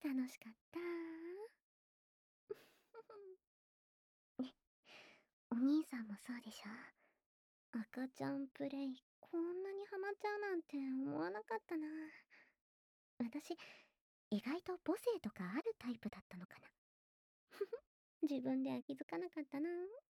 楽しかった。ね、お兄さんもそうでしょ？赤ちゃんプレイ、こんなにハマっちゃうなんて思わなかったな。私、意外と母性とかあるタイプだったのかな。自分では気づかなかったな。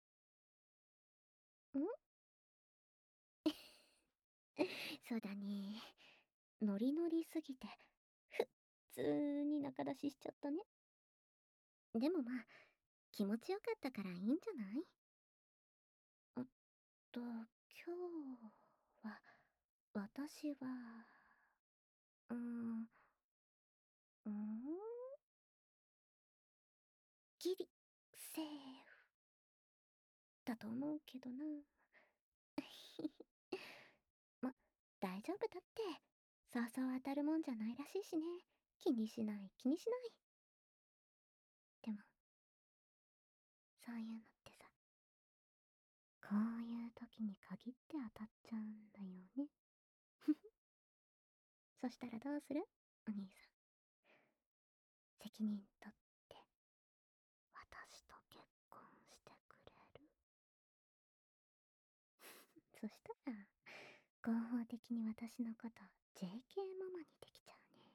そうだね。ノリノリすぎて、普通に仲出ししちゃったね。でもまあ、気持ちよかったからいいんじゃない？あと、今日は、私は、うーん、うーん、ギリ、セーフだと思うけどな。ま、大丈夫だって。そうそう当たるもんじゃないらしいしね。気にしない、気にしない。でも、そういうのってさ、こういう時に限って当たっちゃうんだよね。そしたらどうする？お兄さん。責任取って私と結婚してくれる？そしたら合法的に私のこと JK ママにできちゃうね。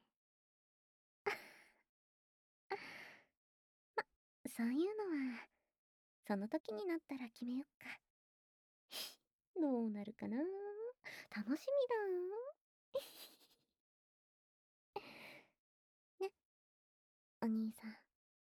そういうのはその時になったら決めよっか。どうなるかな。楽しみだ。ね、お兄さん。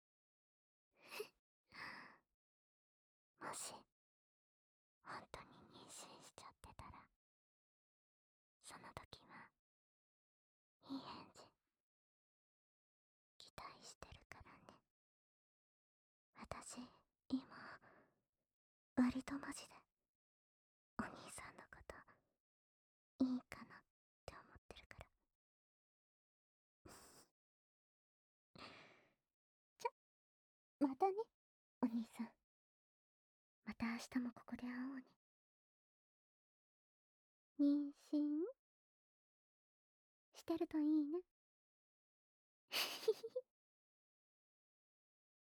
もし本当に妊娠しちゃってたら、その時はいい返事期待してるからね。私今割とマジでお兄さんのこといいかなって思ってるから。じゃ、またね、お兄さん。また明日もここで会おうね。妊娠してるといいね。